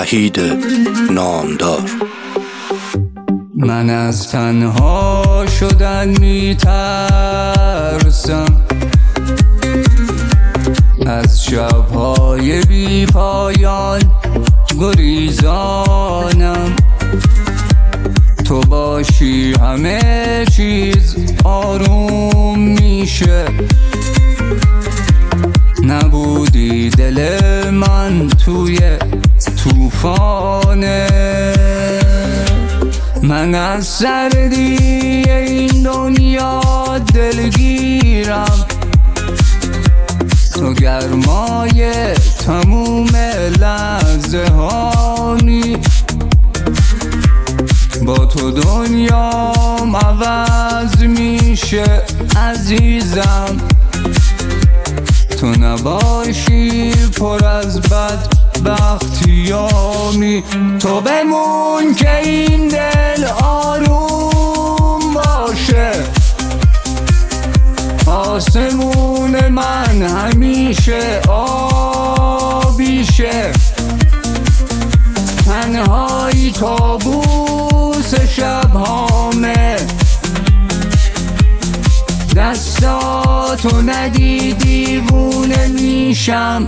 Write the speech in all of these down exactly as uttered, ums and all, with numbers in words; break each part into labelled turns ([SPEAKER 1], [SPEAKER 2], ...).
[SPEAKER 1] وحید نامدار.
[SPEAKER 2] من از تنها شدن میترسم، از شبهای بی پایان گریزانم. تو باشی همه چیز آروم میشه، نبودی دل من توی طوفانه. من از سردی این دنیا دلگیرم، تو گرمای تموم لحظه هانی. با تو دنیام عوض میشه عزیزم، تو نباشی پر از بدبختیامی. تو بمون که این دل آروم باشه، آسمون من همیشه آبیشه. تنهایی طاووس شبهامه، دستاتو ندی دیوونه میشم.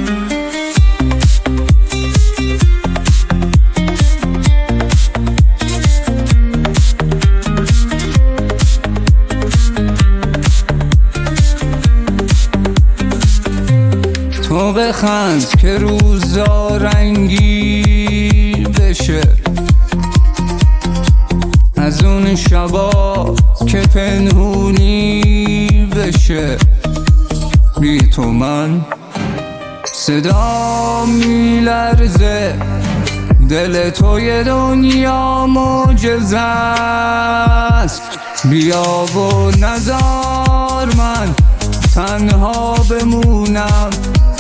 [SPEAKER 2] تو بخند که روزا رنگی بشه، از اون شبا که پنهونی بشه. بی تو من صدا میلرزه، دل تو یه دنیا معجزه است. بیا و نذار من تنها بمونم،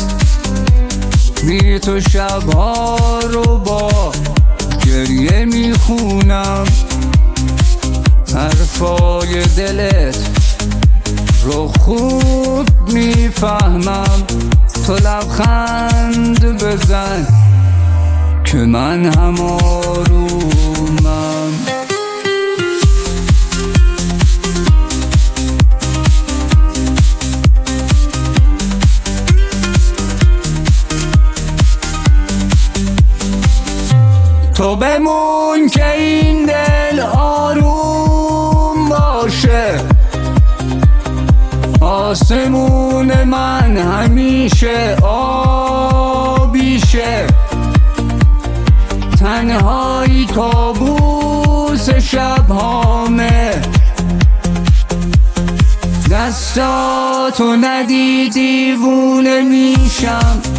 [SPEAKER 2] بی تو شبها رو با گریه میخونم. حرفای دلت رو خوب میفهمم، تو لبخند بزن که من هم آرومم. تو بمون که این دل آروم باشه، آسمون من همیشه آبیشه. تنهایی طاووس شبهامه، دستاتو ندی دیوونه میشم.